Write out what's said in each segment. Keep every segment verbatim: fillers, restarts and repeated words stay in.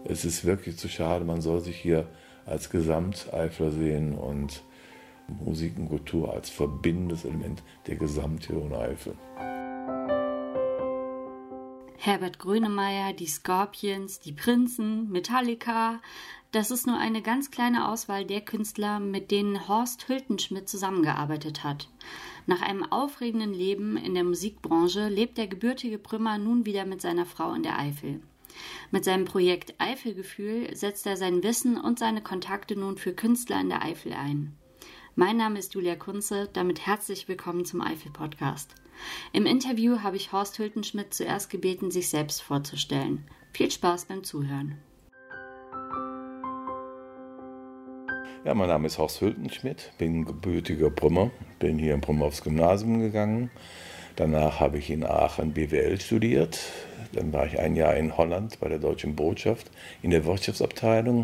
Es ist wirklich zu schade, man soll sich hier als Gesamteifler sehen und Musik und Kultur als verbindendes Element der Gesamtregion Eifel. Herbert Grönemeyer, die Scorpions, die Prinzen, Metallica. Das ist nur eine ganz kleine Auswahl der Künstler, mit denen Horst Hültenschmidt zusammengearbeitet hat. Nach einem aufregenden Leben in der Musikbranche lebt der gebürtige Brümmer nun wieder mit seiner Frau in der Eifel. Mit seinem Projekt Eifelgefühl setzt er sein Wissen und seine Kontakte nun für Künstler in der Eifel ein. Mein Name ist Julia Kunze, damit herzlich willkommen zum Eifel-Podcast. Im Interview habe ich Horst Hültenschmidt zuerst gebeten, sich selbst vorzustellen. Viel Spaß beim Zuhören. Ja, mein Name ist Horst Hültenschmidt, bin gebürtiger Brümmer, bin hier in Brümmer aufs Gymnasium gegangen. Danach habe ich in Aachen B W L studiert. Dann war ich ein Jahr in Holland bei der Deutschen Botschaft in der Wirtschaftsabteilung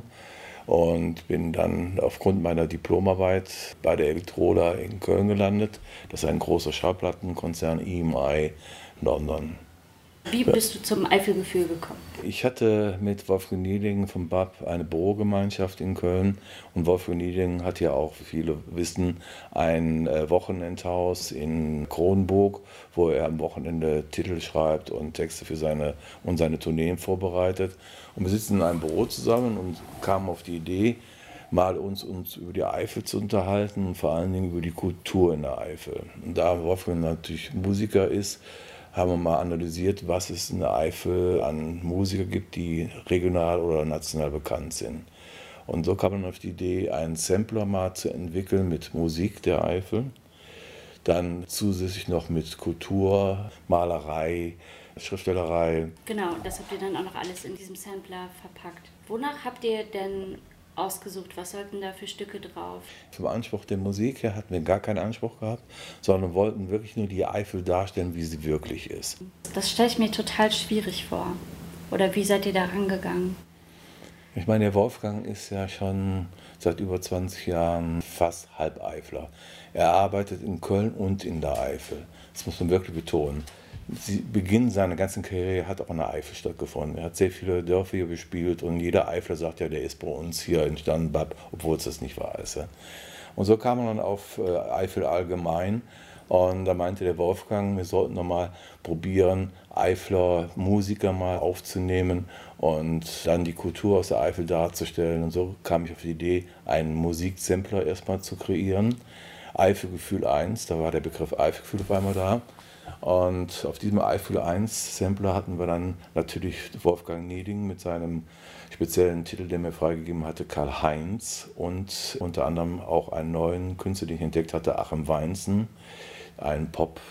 und bin dann aufgrund meiner Diplomarbeit bei der Elektroda in Köln gelandet. Das ist ein großer Schallplattenkonzern, E M I London. Wie bist du zum Eifelgefühl gekommen? Ich hatte mit Wolfgang Niedecken vom B A P eine Bürogemeinschaft in Köln und Wolfgang Niedecken hat ja auch, wie viele wissen, ein Wochenendhaus in Kronburg, wo er am Wochenende Titel schreibt und Texte für seine und seine Tourneen vorbereitet. Und wir sitzen in einem Büro zusammen und kamen auf die Idee, mal uns, uns über die Eifel zu unterhalten und vor allen Dingen über die Kultur in der Eifel. Und da Wolfgang natürlich Musiker ist, haben wir mal analysiert, was es in der Eifel an Musiker gibt, die regional oder national bekannt sind. Und so kam man auf die Idee, einen Sampler mal zu entwickeln mit Musik der Eifel. Dann zusätzlich noch mit Kultur, Malerei, Schriftstellerei. Genau, das habt ihr dann auch noch alles in diesem Sampler verpackt. Wonach habt ihr denn ausgesucht? Was sollten da für Stücke drauf? Zum Anspruch der Musik her hatten wir gar keinen Anspruch gehabt, sondern wollten wirklich nur die Eifel darstellen, wie sie wirklich ist. Das stelle ich mir total schwierig vor. Oder wie seid ihr da rangegangen? Ich meine, der Wolfgang ist ja schon seit über zwanzig Jahren fast Halbeifler. Er arbeitet in Köln und in der Eifel. Das muss man wirklich betonen. Sie, Beginn seiner ganzen Karriere hat auch in der Eifel stattgefunden. Er hat sehr viele Dörfer hier bespielt und jeder Eifler sagt ja, der ist bei uns hier entstanden, obwohl es das nicht wahr ist. Und so kam man dann auf Eifel allgemein und da meinte der Wolfgang, wir sollten nochmal probieren, Eifler Musiker mal aufzunehmen und dann die Kultur aus der Eifel darzustellen. Und so kam ich auf die Idee, einen Musiksampler erstmal zu kreieren. Eifelgefühl eins, da war der Begriff Eifelgefühl auf einmal da. Und auf diesem Eifelgefühl eins Sampler hatten wir dann natürlich Wolfgang Niedecken mit seinem speziellen Titel, den mir freigegeben hatte, Karl-Heinz, und unter anderem auch einen neuen Künstler, den ich entdeckt hatte, Achim Weinsen, ein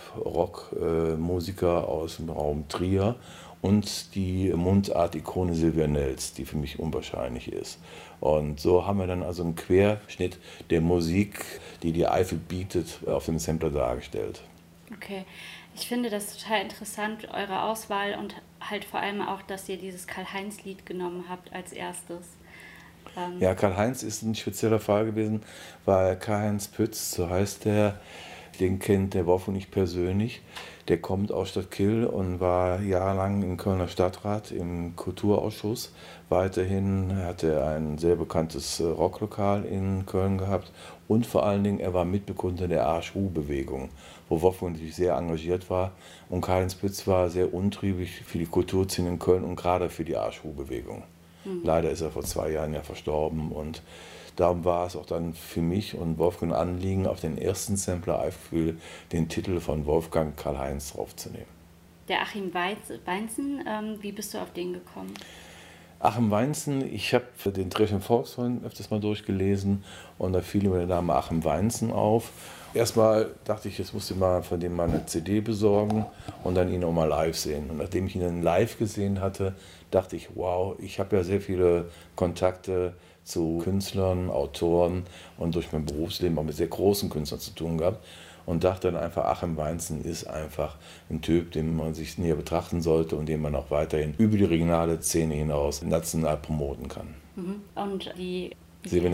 Pop-Rock-Musiker aus dem Raum Trier, und die Mundart-Ikone Sylvia Nels, die für mich unwahrscheinlich ist. Und so haben wir dann also einen Querschnitt der Musik, die die Eifel bietet, auf dem Sampler dargestellt. Okay, ich finde das total interessant, eure Auswahl, und halt vor allem auch, dass ihr dieses Karl-Heinz-Lied genommen habt als erstes. Ähm ja, Karl-Heinz ist ein spezieller Fall gewesen, weil Karl-Heinz Pütz, so heißt der, den kennt der Wolfgang nicht persönlich. Der kommt aus Stadtkiel und war jahrelang im Kölner Stadtrat im Kulturausschuss. Weiterhin hat er ein sehr bekanntes Rocklokal in Köln gehabt und vor allen Dingen, er war Mitbegründer der Arsch-Hu-Bewegung, wo Wolfgang natürlich sehr engagiert war. Und Karl-Heinz Pütz war sehr untriebig für die Kulturszene in Köln und gerade für die Arsch-Hu-Bewegung. Mhm. Leider ist er vor zwei Jahren ja verstorben und darum war es auch dann für mich und Wolfgang ein Anliegen, auf den ersten Sampler Eifelgefühl den Titel von Wolfgang Karl-Heinz draufzunehmen. Der Achim Weinsen, ähm, wie bist du auf den gekommen? Achim Weinsen, ich habe den Dresden Volksfreund öfters mal durchgelesen und da fiel mir der Name Achim Weinsen auf. Erstmal dachte ich, jetzt musste ich mal von dem mal eine C D besorgen und dann ihn auch mal live sehen. Und nachdem ich ihn dann live gesehen hatte, dachte ich, wow, ich habe ja sehr viele Kontakte zu Künstlern, Autoren und durch mein Berufsleben auch mit sehr großen Künstlern zu tun gehabt. Und dachte dann einfach, Achim Weinsen ist einfach ein Typ, den man sich näher betrachten sollte und den man auch weiterhin über die regionale Szene hinaus national promoten kann. Mhm. Und die... Sylvia Nels?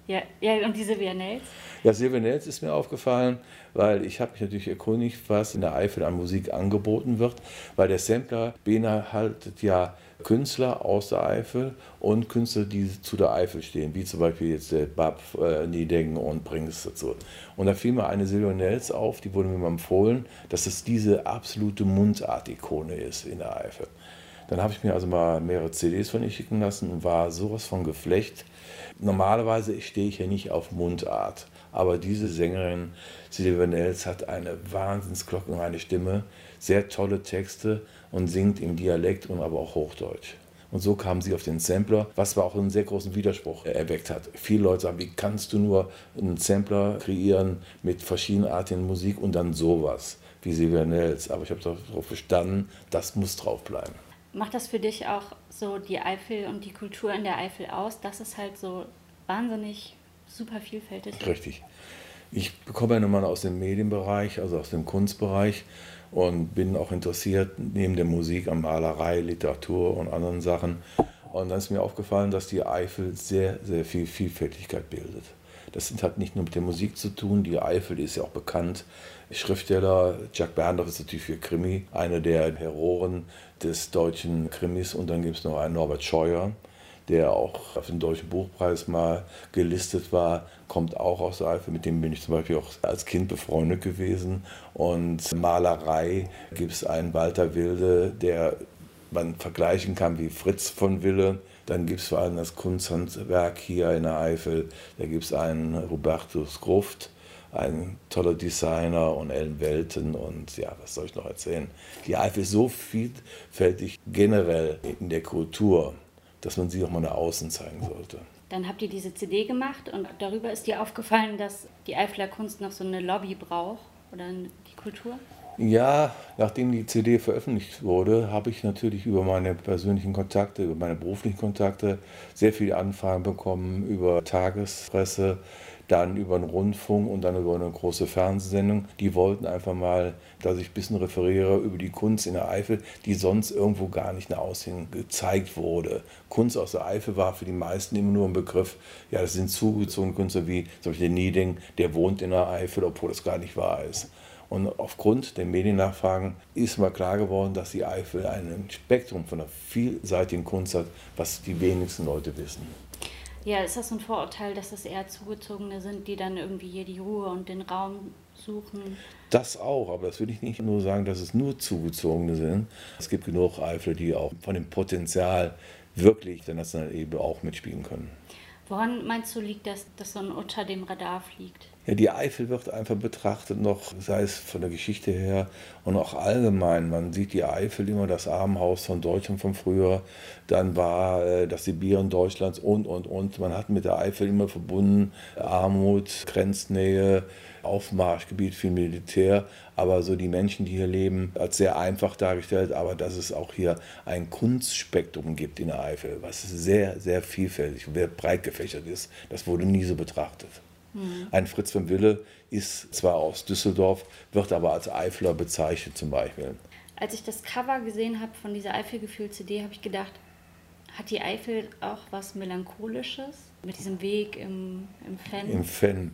Ja, ja, und die Silvia Nels? Ja, Silvia Nels ist mir aufgefallen, weil ich habe mich natürlich erkundigt, was in der Eifel an Musik angeboten wird, weil der Sampler beinhaltet ja Künstler aus der Eifel und Künstler, die zu der Eifel stehen, wie zum Beispiel jetzt der Bab, äh, Niedengen und Brings dazu. Und da fiel mir eine Silvia Nels auf, die wurde mir mal empfohlen, dass es diese absolute Mundart-Ikone ist in der Eifel. Dann habe ich mir also mal mehrere C Ds von ihr schicken lassen und war sowas von geflecht. Normalerweise stehe ich ja nicht auf Mundart, aber diese Sängerin Silvia Nels hat eine wahnsinnsglockenreine Stimme, sehr tolle Texte und singt im Dialekt und aber auch Hochdeutsch. Und so kam sie auf den Sampler, was aber auch einen sehr großen Widerspruch erweckt hat. Viele Leute sagen, wie kannst du nur einen Sampler kreieren mit verschiedenartigen Musik und dann sowas wie Silvia Nels. Aber ich habe darauf bestanden, das muss drauf bleiben. Macht das für dich auch so die Eifel und die Kultur in der Eifel aus, dass es halt so wahnsinnig super vielfältig ist? Richtig. Ich komme ja nun mal aus dem Medienbereich, also aus dem Kunstbereich und bin auch interessiert neben der Musik an Malerei, Literatur und anderen Sachen. Und dann ist mir aufgefallen, dass die Eifel sehr, sehr viel Vielfältigkeit bildet. Das hat nicht nur mit der Musik zu tun, die Eifel ist ja auch bekannt. Schriftsteller Jack Berndorf ist natürlich für Krimi einer der Heroen des deutschen Krimis. Und dann gibt es noch einen Norbert Scheuer, der auch auf den Deutschen Buchpreis mal gelistet war, kommt auch aus der Eifel. Mit dem bin ich zum Beispiel auch als Kind befreundet gewesen. Und Malerei gibt es einen Walter Wilde, der man vergleichen kann wie Fritz von Wille. Dann gibt es vor allem das Kunsthandwerk hier in der Eifel. Da gibt es einen Hubertus Gruft, ein toller Designer und Ellen Welten und ja, was soll ich noch erzählen? Die Eifel ist so vielfältig generell in der Kultur, dass man sie auch mal nach außen zeigen sollte. Dann habt ihr diese C D gemacht und darüber ist dir aufgefallen, dass die Eifeler Kunst noch so eine Lobby braucht oder die Kultur? Ja, nachdem die C D veröffentlicht wurde, habe ich natürlich über meine persönlichen Kontakte, über meine beruflichen Kontakte sehr viele Anfragen bekommen, über Tagespresse, dann über den Rundfunk und dann über eine große Fernsehsendung. Die wollten einfach mal, dass ich ein bisschen referiere über die Kunst in der Eifel, die sonst irgendwo gar nicht nach außen gezeigt wurde. Kunst aus der Eifel war für die meisten immer nur ein Begriff, ja, das sind zugezogene Künstler wie zum Beispiel der Nieding, der wohnt in der Eifel, obwohl das gar nicht wahr ist. Und aufgrund der Mediennachfragen ist mal klar geworden, dass die Eifel ein Spektrum von einer vielseitigen Kunst hat, was die wenigsten Leute wissen. Ja, ist das so ein Vorurteil, dass es eher Zugezogene sind, die dann irgendwie hier die Ruhe und den Raum suchen? Das auch, aber das würde ich nicht nur sagen, dass es nur Zugezogene sind. Es gibt genug Eifler, die auch von dem Potenzial wirklich der nationalen Ebene auch mitspielen können. Woran meinst du, liegt das, dass so ein unter dem Radar fliegt? Ja, die Eifel wird einfach betrachtet noch, sei es von der Geschichte her und auch allgemein. Man sieht die Eifel immer das Armenhaus von Deutschland von früher, dann war äh, das Sibirien Deutschlands und, und, und. Man hat mit der Eifel immer verbunden Armut, Grenznähe, Aufmarschgebiet für Militär, aber so die Menschen, die hier leben, als sehr einfach dargestellt, aber dass es auch hier ein Kunstspektrum gibt in der Eifel, was sehr, sehr vielfältig und sehr breit gefächert ist, das wurde nie so betrachtet. Mhm. Ein Fritz von Wille ist zwar aus Düsseldorf, wird aber als Eifler bezeichnet zum Beispiel. Als ich das Cover gesehen habe von dieser Eifelgefühl-C D, habe ich gedacht, hat die Eifel auch was Melancholisches mit diesem Weg im, im Fenn? Im Fenn.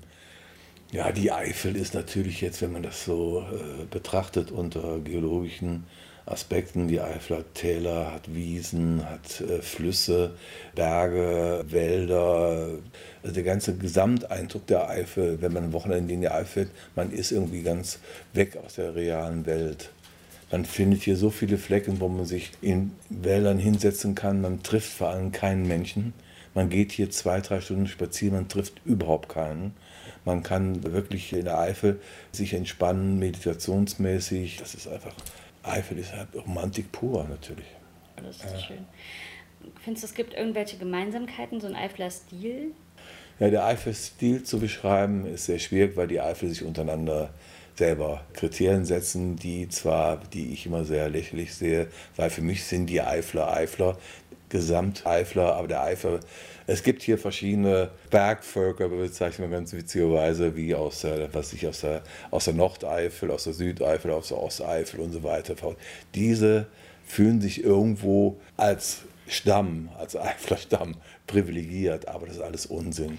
Ja, die Eifel ist natürlich jetzt, wenn man das so äh, betrachtet unter geologischen Aspekten, die Eifel hat Täler, hat Wiesen, hat äh, Flüsse, Berge, Wälder. Also der ganze Gesamteindruck der Eifel, wenn man am Wochenende in die Eifel fährt, man ist irgendwie ganz weg aus der realen Welt. Man findet hier so viele Flecken, wo man sich in Wäldern hinsetzen kann. Man trifft vor allem keinen Menschen. Man geht hier zwei, drei Stunden spazieren, man trifft überhaupt keinen. Man kann wirklich in der Eifel sich entspannen, meditationsmäßig. Das ist einfach, Eifel ist halt Romantik pur natürlich. Das ist ja schön. Findest du, es gibt irgendwelche Gemeinsamkeiten, so ein Eifler Stil? Ja, der Eifel-Stil zu beschreiben ist sehr schwierig, weil die Eifel sich untereinander selber Kriterien setzen, die zwar, die ich immer sehr lächerlich sehe, weil für mich sind die Eifler Eifler, Gesamteifler, aber der Eifel, es gibt hier verschiedene Bergvölker, bezeichnen wir ganz witzigerweise, wie aus der, was ich, aus der, aus der Nordeifel, aus der Südeifel, aus der Osteifel und so weiter. Diese fühlen sich irgendwo als Stamm, als Eifler Stamm privilegiert, aber das ist alles Unsinn.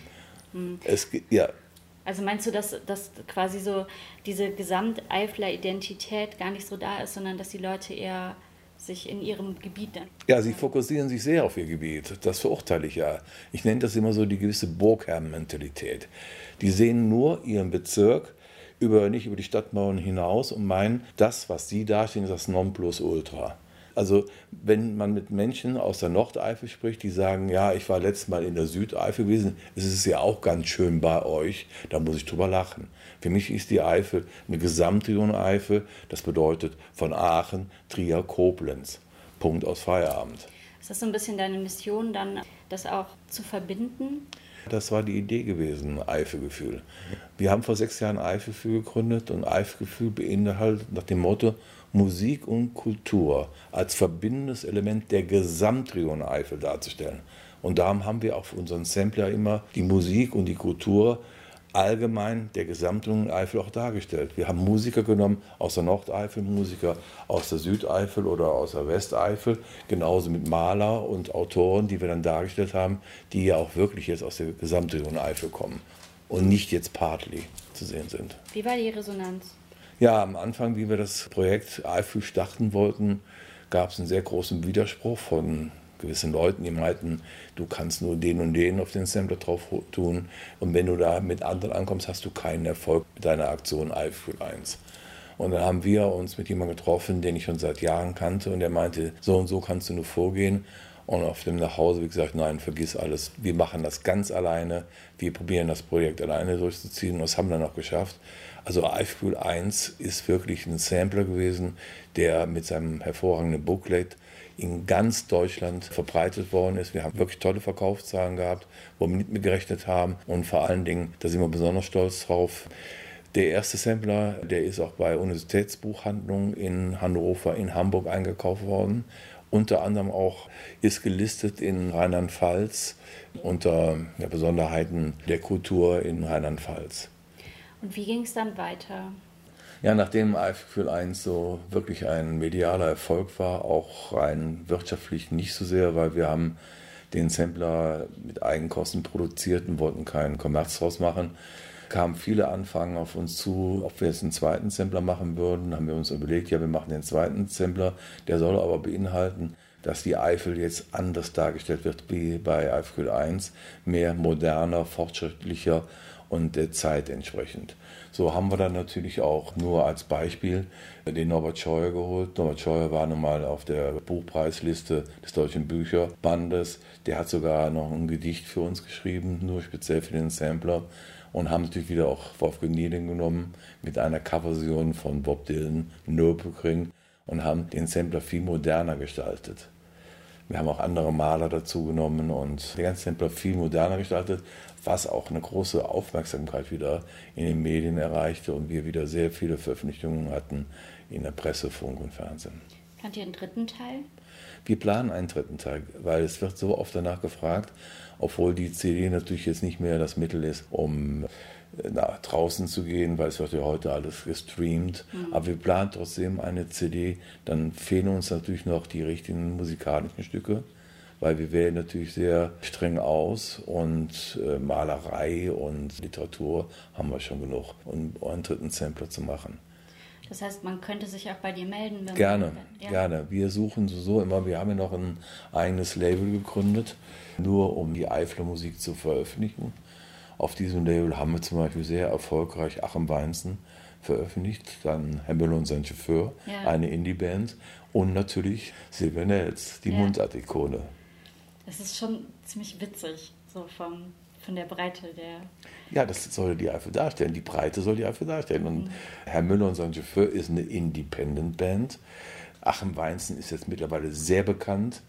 Hm. Es, ja. Also meinst du, dass, dass quasi so diese Gesamt-Eifler-Identität gar nicht so da ist, sondern dass die Leute eher sich in ihrem Gebiet dann... Ja, sie fokussieren sich sehr auf ihr Gebiet. Das verurteile ich ja. Ich nenne das immer so die gewisse Burgherren-Mentalität. Die sehen nur ihren Bezirk, über, nicht über die Stadtmauern hinaus und meinen, das, was sie darstellen, ist das Nonplusultra. Also wenn man mit Menschen aus der Nordeifel spricht, die sagen, ja, ich war letztes Mal in der Südeifel gewesen, es ist ja auch ganz schön bei euch, da muss ich drüber lachen. Für mich ist die Eifel eine Gesamtregion Eifel, das bedeutet von Aachen, Trier, Koblenz. Punkt aus Feierabend. Ist das so ein bisschen deine Mission, dann das auch zu verbinden? Das war die Idee gewesen, Eifelgefühl. Wir haben vor sechs Jahren Eifelgefühl gegründet und Eifelgefühl beinhaltet nach dem Motto Musik und Kultur als verbindendes Element der Gesamtregion Eifel darzustellen. Und darum haben wir auch für unseren Sampler immer die Musik und die Kultur allgemein der Gesamtregion Eifel auch dargestellt. Wir haben Musiker genommen aus der Nordeifel, Musiker aus der Südeifel oder aus der Westeifel, genauso mit Maler und Autoren, die wir dann dargestellt haben, die ja auch wirklich jetzt aus der Gesamtregion Eifel kommen und nicht jetzt partly zu sehen sind. Wie war die Resonanz? Ja, am Anfang, wie wir das Projekt Eifel starten wollten, gab es einen sehr großen Widerspruch von gewissen Leuten, die meinten, du kannst nur den und den auf den Sampler drauf tun und wenn du da mit anderen ankommst, hast du keinen Erfolg mit deiner Aktion Eifel eins. Und dann haben wir uns mit jemandem getroffen, den ich schon seit Jahren kannte und der meinte, so und so kannst du nur vorgehen. Und auf dem Nachhause, wie gesagt, nein, vergiss alles, wir machen das ganz alleine, wir probieren das Projekt alleine durchzuziehen und das haben wir dann auch geschafft. Also Eifel eins ist wirklich ein Sampler gewesen, der mit seinem hervorragenden Booklet in ganz Deutschland verbreitet worden ist. Wir haben wirklich tolle Verkaufszahlen gehabt, wo wir nicht mit gerechnet haben und vor allen Dingen, da sind wir besonders stolz drauf. Der erste Sampler, der ist auch bei Universitätsbuchhandlungen in Hannover, in Hamburg eingekauft worden. Unter anderem auch ist gelistet in Rheinland-Pfalz unter ja, Besonderheiten der Kultur in Rheinland-Pfalz. Und wie ging es dann weiter? Ja, nachdem Eifelgefühl eins so wirklich ein medialer Erfolg war, auch rein wirtschaftlich nicht so sehr, weil wir haben den Sampler mit Eigenkosten produziert und wollten keinen Kommerz draus machen, kamen viele Anfragen auf uns zu, ob wir jetzt einen zweiten Sampler machen würden. Haben wir uns überlegt, ja, wir machen den zweiten Sampler, der soll aber beinhalten, dass die Eifel jetzt anders dargestellt wird wie bei Eifelgefühl eins, mehr moderner, fortschrittlicher und der Zeit entsprechend. So haben wir dann natürlich auch nur als Beispiel den Norbert Scheuer geholt. Norbert Scheuer war nun mal auf der Buchpreisliste des Deutschen Bücherbandes. Der hat sogar noch ein Gedicht für uns geschrieben, nur speziell für den Sampler. Und haben natürlich wieder auch Wolfgang Nieden genommen mit einer Coverversion von Bob Dylan, Nürburgring, und haben den Sampler viel moderner gestaltet. Wir haben auch andere Maler dazu genommen und den ganzen Sampler viel moderner gestaltet, was auch eine große Aufmerksamkeit wieder in den Medien erreichte und wir wieder sehr viele Veröffentlichungen hatten in der Presse, Funk und Fernsehen. Plant ihr einen dritten Teil? Wir planen einen dritten Teil, weil es wird so oft danach gefragt, obwohl die C D natürlich jetzt nicht mehr das Mittel ist, um nach draußen zu gehen, weil es wird ja heute alles gestreamt. Mhm. Aber wir planen trotzdem eine C D. Dann fehlen uns natürlich noch die richtigen musikalischen Stücke, weil wir wählen natürlich sehr streng aus und äh, Malerei und Literatur haben wir schon genug, um einen dritten Sampler zu machen. Das heißt, man könnte sich auch bei dir melden? Wenn gerne, man, ja. gerne. Wir suchen so immer, wir haben ja noch ein eigenes Label gegründet, nur um die Eifler Musik zu veröffentlichen. Auf diesem Label haben wir zum Beispiel sehr erfolgreich Achim Weinzen veröffentlicht, dann Herr Müller und sein Chauffeur, ja. Eine Indie-Band und natürlich Silvia Nels, die ja. Mundart-Ikone. Das ist schon ziemlich witzig, so vom, von der Breite der... Ja, das soll die Eifel darstellen, die Breite soll die Eifel darstellen. Und mhm. Herr Müller und sein Chauffeur ist eine Independent-Band. Achim Weinzen ist jetzt mittlerweile sehr bekannt,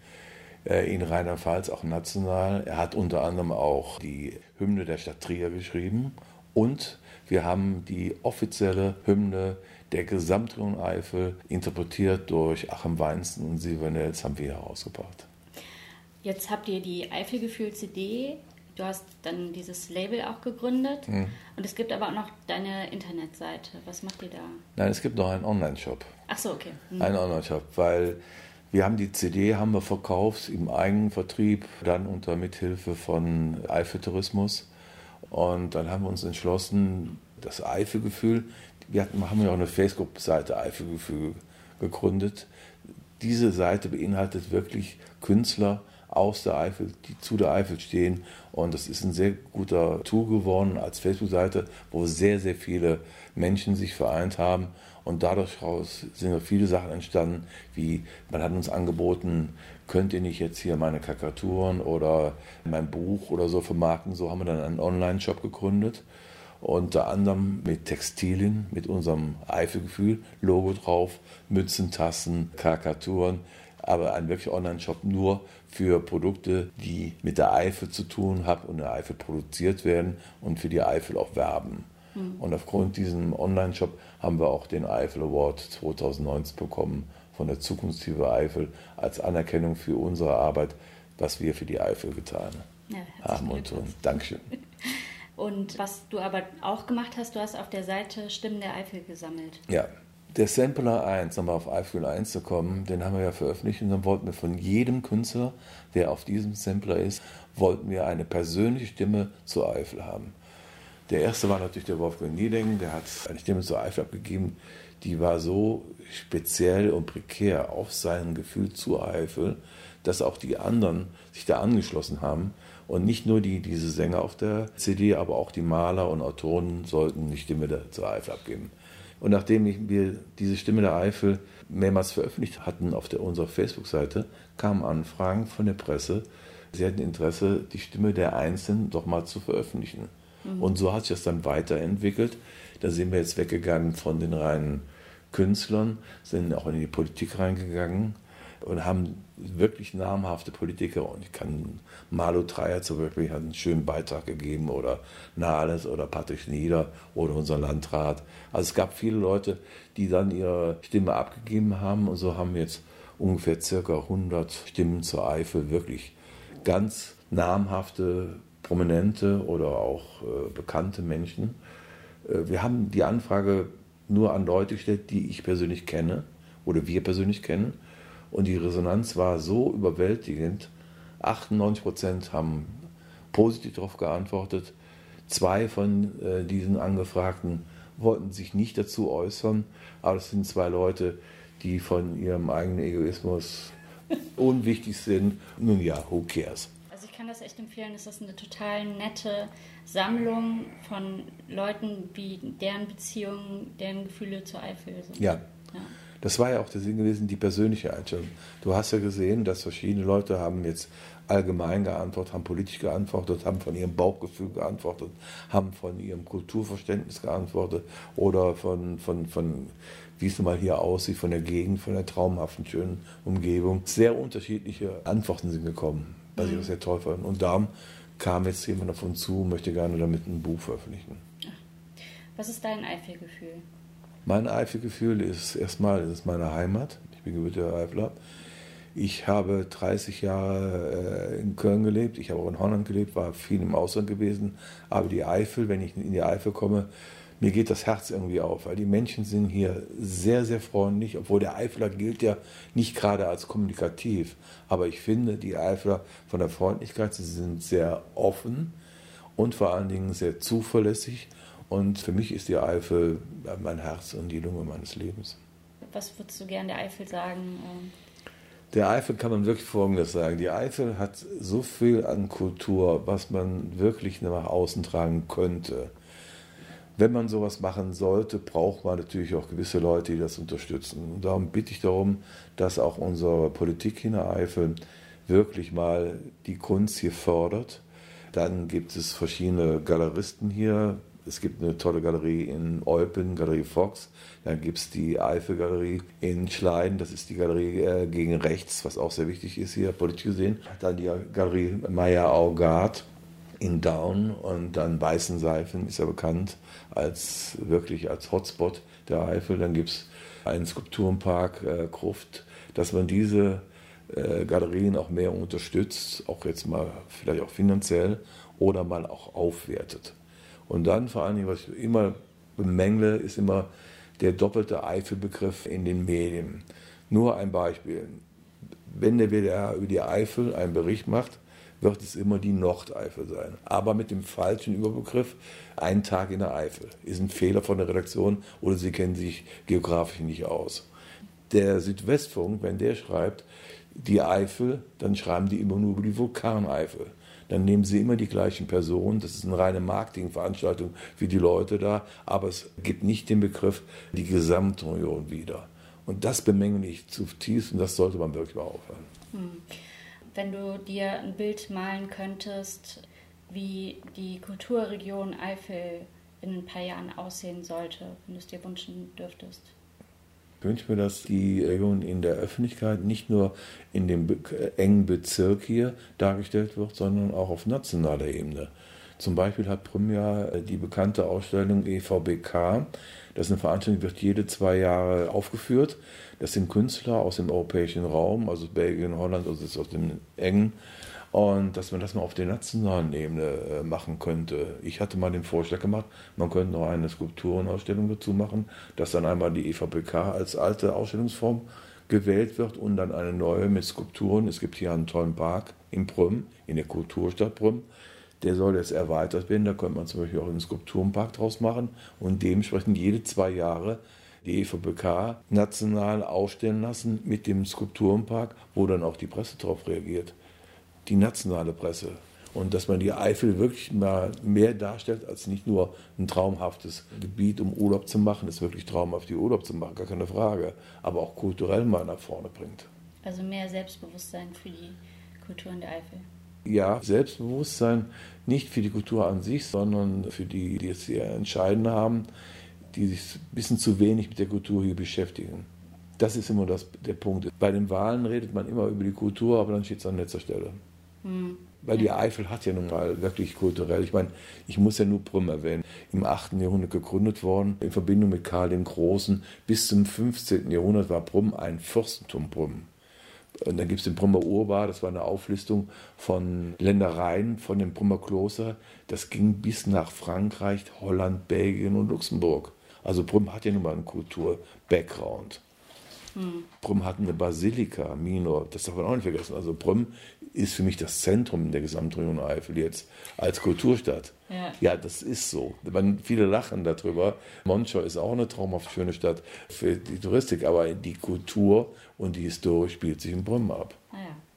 in Rheinland-Pfalz auch national. Er hat unter anderem auch die Hymne der Stadt Trier geschrieben und wir haben die offizielle Hymne der Gesamtregion Eifel interpretiert durch Achim Weinzen und Silvia Nels haben wir herausgebracht. Jetzt habt ihr die Eifelgefühl-C D, du hast dann dieses Label auch gegründet hm. und es gibt aber auch noch deine Internetseite. Was macht ihr da? Nein, es gibt noch einen Online-Shop. Ach so, okay. Hm. Einen Online-Shop, weil wir haben die C D haben wir verkauft im Eigenvertrieb, dann unter Mithilfe von Eifel Tourismus. Und dann haben wir uns entschlossen, das Eifelgefühl, wir hatten, haben ja auch eine Facebook-Seite Eifelgefühl gegründet. Diese Seite beinhaltet wirklich Künstler aus der Eifel, die zu der Eifel stehen. Und das ist ein sehr guter Tool geworden als Facebook-Seite, wo sehr, sehr viele Menschen sich vereint haben. Und dadurch sind viele Sachen entstanden, wie man hat uns angeboten, könnt ihr nicht jetzt hier meine Karikaturen oder mein Buch oder so vermarkten. So haben wir dann einen Online-Shop gegründet. Unter anderem mit Textilien, mit unserem Eifelgefühl-Logo drauf, Mützen, Tassen, Karikaturen, aber ein wirklich Online-Shop nur für Produkte, die mit der Eifel zu tun haben und in der Eifel produziert werden und für die Eifel auch werben. Mhm. Und aufgrund diesem Online-Shop haben wir auch den Eifel Award zwanzig neunzehn bekommen von der Zukunftshiebe Eifel als Anerkennung für unsere Arbeit, was wir für die Eifel getan ja, haben und tun. Dankeschön. Und was du aber auch gemacht hast, du hast auf der Seite Stimmen der Eifel gesammelt. Ja, der Sampler eins, nochmal auf Eifelgefühl eins zu kommen, den haben wir ja veröffentlicht und dann wollten wir von jedem Künstler, der auf diesem Sampler ist, wollten wir eine persönliche Stimme zur Eifel haben. Der erste war natürlich der Wolfgang Niedengen, der hat eine Stimme zur Eifel abgegeben, die war so speziell und prekär auf sein Gefühl zur Eifel, dass auch die anderen sich da angeschlossen haben. Und nicht nur die, diese Sänger auf der C D, aber auch die Maler und Autoren sollten die Stimme der, zur Eifel abgeben. Und nachdem wir diese Stimme der Eifel mehrmals veröffentlicht hatten auf der, unserer Facebook-Seite, kamen Anfragen von der Presse. Sie hatten Interesse, die Stimme der Einzelnen doch mal zu veröffentlichen. Mhm. Und so hat sich das dann weiterentwickelt. Da sind wir jetzt weggegangen von den reinen Künstlern, sind auch in die Politik reingegangen und haben wirklich namhafte Politiker, und ich kann Malu Dreyer zum Beispiel, hat einen schönen Beitrag gegeben, oder Nahles oder Patrick Nieder oder unser Landrat. Also es gab viele Leute, die dann ihre Stimme abgegeben haben, und so haben wir jetzt ungefähr circa hundert Stimmen zur Eifel, wirklich ganz namhafte, prominente oder auch äh, bekannte Menschen. Äh, wir haben die Anfrage nur an Leute gestellt, die ich persönlich kenne oder wir persönlich kennen. Und die Resonanz war so überwältigend. achtundneunzig Prozent haben positiv darauf geantwortet. Zwei von äh, diesen Angefragten wollten sich nicht dazu äußern. Aber es sind zwei Leute, die von ihrem eigenen Egoismus unwichtig sind. Nun ja, who cares? Also ich kann das echt empfehlen. Es ist eine total nette Sammlung von Leuten, wie deren Beziehungen, deren Gefühle zur Eifel sind. Ja. Ja. Das war ja auch der Sinn gewesen, die persönliche Einstellung. Du hast ja gesehen, dass verschiedene Leute haben jetzt allgemein geantwortet, haben politisch geantwortet, haben von ihrem Bauchgefühl geantwortet, haben von ihrem Kulturverständnis geantwortet oder von, von, von wie es nun mal hier aussieht, von der Gegend, von der traumhaften, schönen Umgebung. Sehr unterschiedliche Antworten sind gekommen, was mhm. ich auch sehr toll fand. Und darum kam jetzt jemand auf uns zu, möchte gerne damit ein Buch veröffentlichen. Was ist dein Eifelgefühl? Mein Eifelgefühl ist erstmal, es ist meine Heimat. Ich bin gebürtiger Eifler. Ich habe dreißig Jahre äh, in Köln gelebt. Ich habe auch in Holland gelebt, war viel im Ausland gewesen. Aber die Eifel, wenn ich in die Eifel komme, mir geht das Herz irgendwie auf. Weil die Menschen sind hier sehr, sehr freundlich. Obwohl der Eifler gilt ja nicht gerade als kommunikativ. Aber ich finde, die Eifler von der Freundlichkeit, sie sind sehr offen und vor allen Dingen sehr zuverlässig. Und für mich ist die Eifel mein Herz und die Lunge meines Lebens. Was würdest du gerne der Eifel sagen? Der Eifel kann man wirklich Folgendes sagen. Die Eifel hat so viel an Kultur, was man wirklich nach außen tragen könnte. Wenn man sowas machen sollte, braucht man natürlich auch gewisse Leute, die das unterstützen. Und darum bitte ich darum, dass auch unsere Politik in der Eifel wirklich mal die Kunst hier fördert. Dann gibt es verschiedene Galeristen hier. Es gibt eine tolle Galerie in Eupen, Galerie Fox. Dann gibt es die Eifelgalerie in Schleiden, das ist die Galerie äh, gegen rechts, was auch sehr wichtig ist hier, politisch gesehen. Dann die Galerie Meyer-Augard in Daun und dann Weißenseifen ist ja bekannt als wirklich als Hotspot der Eifel. Dann gibt es einen Skulpturenpark äh, Gruft, dass man diese äh, Galerien auch mehr unterstützt, auch jetzt mal vielleicht auch finanziell oder mal auch aufwertet. Und dann vor allen Dingen, was ich immer bemängle, ist immer der doppelte Eifelbegriff in den Medien. Nur ein Beispiel. Wenn der W D R über die Eifel einen Bericht macht, wird es immer die Nordeifel sein. Aber mit dem falschen Überbegriff, ein Tag in der Eifel. Ist ein Fehler von der Redaktion oder sie kennen sich geografisch nicht aus. Der Südwestfunk, wenn der schreibt, die Eifel, dann schreiben die immer nur über die Vulkaneifel. Dann nehmen sie immer die gleichen Personen. Das ist eine reine Marketingveranstaltung für die Leute da, aber es gibt nicht den Begriff die Gesamtregion wieder. Und das bemängle ich zutiefst und das sollte man wirklich mal aufhören. Hm. Wenn du dir ein Bild malen könntest, wie die Kulturregion Eifel in ein paar Jahren aussehen sollte, wenn du es dir wünschen dürftest? Ich wünsche mir, dass die Region in der Öffentlichkeit nicht nur in dem be- engen Bezirk hier dargestellt wird, sondern auch auf nationaler Ebene. Zum Beispiel hat Prüm ja die bekannte Ausstellung E V B K. Das ist eine Veranstaltung, die wird jede zwei Jahre aufgeführt. Das sind Künstler aus dem europäischen Raum, also Belgien, Holland, also aus dem engen. Und dass man das mal auf der nationalen Ebene machen könnte. Ich hatte mal den Vorschlag gemacht, man könnte noch eine Skulpturenausstellung dazu machen, dass dann einmal die E V B K als alte Ausstellungsform gewählt wird und dann eine neue mit Skulpturen. Es gibt hier einen tollen Park in Prüm, in der Kulturstadt Prüm. Der soll jetzt erweitert werden, da könnte man zum Beispiel auch einen Skulpturenpark draus machen und dementsprechend jede zwei Jahre die E V B K national ausstellen lassen mit dem Skulpturenpark, wo dann auch die Presse darauf reagiert. Die nationale Presse. Und dass man die Eifel wirklich mal mehr darstellt als nicht nur ein traumhaftes Gebiet, um Urlaub zu machen. Es ist wirklich traumhaft, die Urlaub zu machen, gar keine Frage. Aber auch kulturell mal nach vorne bringt. Also mehr Selbstbewusstsein für die Kultur in der Eifel. Ja, Selbstbewusstsein nicht für die Kultur an sich, sondern für die, die es hier entscheiden haben, die sich ein bisschen zu wenig mit der Kultur hier beschäftigen. Das ist immer das, der Punkt. Bei den Wahlen redet man immer über die Kultur, aber dann steht es an letzter Stelle. Hm. Weil die Eifel hat ja nun mal wirklich kulturell, ich meine, ich muss ja nur Prüm erwähnen, im achten Jahrhundert gegründet worden, in Verbindung mit Karl dem Großen. Bis zum fünfzehnten Jahrhundert war Prüm ein Fürstentum Prüm. Und dann gibt es den Prümer Urbar, das war eine Auflistung von Ländereien von dem Prümer Kloster. Das ging bis nach Frankreich, Holland, Belgien und Luxemburg. Also Prüm hat ja nun mal einen Kultur-Background. Hm. Prüm hat eine Basilika, Minor, das darf man auch nicht vergessen. Also Prüm ist für mich das Zentrum der Gesamtregion Eifel jetzt als Kulturstadt. Ja, ja, das ist so. Man, viele lachen darüber. Monschau ist auch eine traumhaft schöne Stadt für die Touristik, aber die Kultur und die Historie spielt sich in Prüm ab. Ah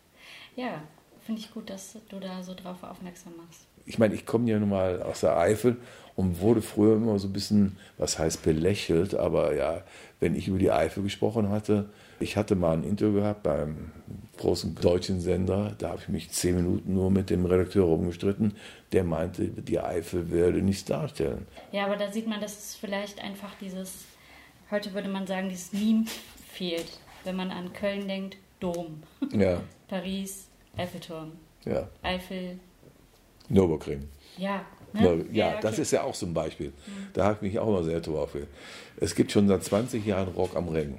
ja, ja, finde ich gut, dass du da so drauf aufmerksam machst. Ich meine, ich komme ja nun mal aus der Eifel und wurde früher immer so ein bisschen, was heißt belächelt, aber ja, wenn ich über die Eifel gesprochen hatte, ich hatte mal ein Interview gehabt beim großen deutschen Sender, da habe ich mich zehn Minuten nur mit dem Redakteur rumgestritten, der meinte, die Eifel werde nichts darstellen. Ja, aber da sieht man, dass es vielleicht einfach dieses, heute würde man sagen, dieses Meme fehlt, wenn man an Köln denkt, Dom, ja. Paris, Eiffelturm, ja. Eifel, Nürburgring. Ja, ne? ja, ja okay. Das ist ja auch so ein Beispiel. Mhm. Da habe ich mich auch mal sehr drauf. Es gibt schon seit zwanzig Jahren Rock am Ring.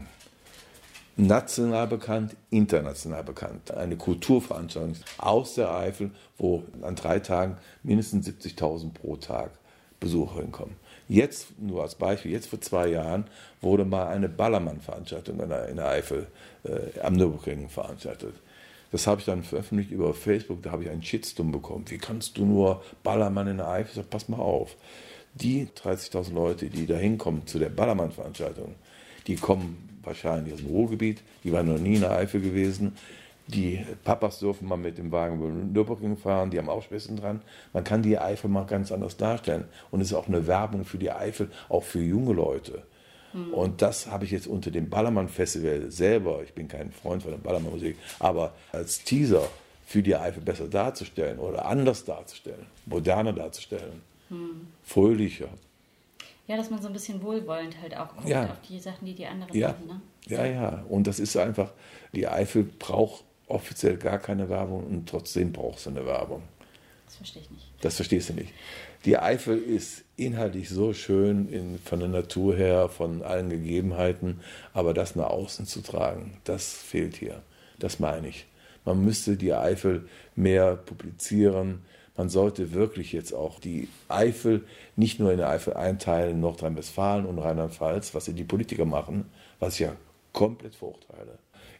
National bekannt, international bekannt. Eine Kulturveranstaltung aus der Eifel, wo an drei Tagen mindestens siebzigtausend pro Tag Besucher hinkommen. Jetzt, nur als Beispiel, jetzt vor zwei Jahren wurde mal eine Ballermann-Veranstaltung in der, in der Eifel äh, am Nürburgring veranstaltet. Das habe ich dann veröffentlicht über Facebook, da habe ich einen Shitstorm bekommen. Wie kannst du nur Ballermann in der Eifel? Ich sage, pass mal auf. Die dreißigtausend Leute, die da hinkommen zu der Ballermann-Veranstaltung, die kommen wahrscheinlich aus dem Ruhrgebiet, die waren noch nie in der Eifel gewesen. Die Papas dürfen mal mit dem Wagen über Nürburgring fahren, die haben auch Späßchen dran. Man kann die Eifel mal ganz anders darstellen. Und es ist auch eine Werbung für die Eifel, auch für junge Leute. Mhm. Und das habe ich jetzt unter dem Ballermann-Festival selber, ich bin kein Freund von der Ballermann-Musik, aber als Teaser für die Eifel besser darzustellen oder anders darzustellen, moderner darzustellen, mhm. fröhlicher. Ja, dass man so ein bisschen wohlwollend halt auch guckt ja. auf die Sachen, die die anderen ja. machen. Ne? Ja, ja. Und das ist einfach, die Eifel braucht offiziell gar keine Werbung und trotzdem braucht sie eine Werbung. Das verstehe ich nicht. Das verstehst du nicht. Die Eifel ist inhaltlich so schön in, von der Natur her, von allen Gegebenheiten, aber das nach außen zu tragen, das fehlt hier. Das meine ich. Man müsste die Eifel mehr publizieren. Man sollte wirklich jetzt auch die Eifel nicht nur in der Eifel einteilen, Nordrhein-Westfalen und Rheinland-Pfalz, was die Politiker machen, was ich ja komplett verurteile.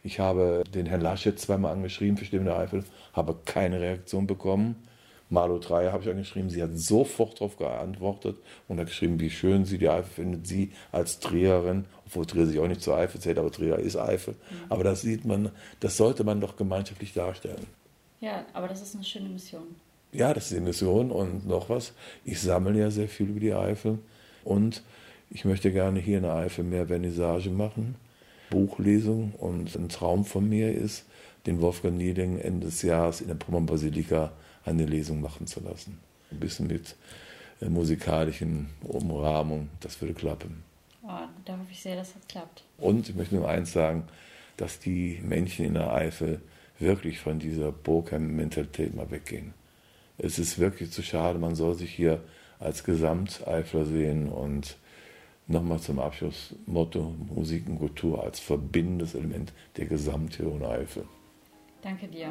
Ich habe den Herrn Laschet zweimal angeschrieben für Stimme der Eifel, habe keine Reaktion bekommen. Malu Dreyer habe ich angeschrieben, sie hat sofort darauf geantwortet und hat geschrieben, wie schön sie die Eifel findet, sie als Triererin, obwohl Trier sich auch nicht zur Eifel zählt, aber Trier ist Eifel. Mhm. Aber das sieht man, das sollte man doch gemeinschaftlich darstellen. Ja, aber das ist eine schöne Mission. Ja, das ist die Mission und noch was, ich sammle ja sehr viel über die Eifel und ich möchte gerne hier in der Eifel mehr Vernissage machen, Buchlesung, und ein Traum von mir ist, den Wolfgang Niedecken Ende des Jahres in der Pommern-Basilika eine Lesung machen zu lassen. Ein bisschen mit äh, musikalischen Umrahmung, das würde klappen. Oh, da hoffe ich sehr, dass das klappt. Und ich möchte nur eins sagen, dass die Menschen in der Eifel wirklich von dieser Burgheim-Mentalität mal weggehen. Es ist wirklich zu schade, man soll sich hier als Gesamteifler sehen und nochmal zum Abschluss Motto Musik und Kultur als verbindendes Element der Gesamttiroler Eifel. Danke dir.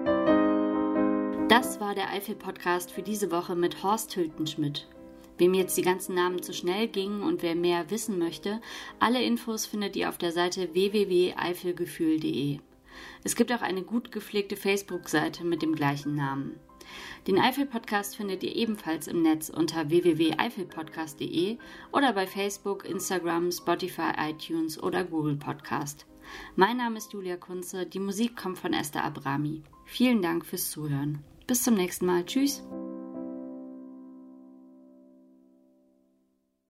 Das war der Eifel-Podcast für diese Woche mit Horst Hültenschmidt. Wem jetzt die ganzen Namen zu schnell gingen und wer mehr wissen möchte, alle Infos findet ihr auf der Seite w w w punkt eifelgefühl punkt d e. Es gibt auch eine gut gepflegte Facebook-Seite mit dem gleichen Namen. Den Eifel-Podcast findet ihr ebenfalls im Netz unter w w w punkt eifelpodcast punkt d e oder bei Facebook, Instagram, Spotify, iTunes oder Google Podcast. Mein Name ist Julia Kunze, die Musik kommt von Esther Abrami. Vielen Dank fürs Zuhören. Bis zum nächsten Mal. Tschüss.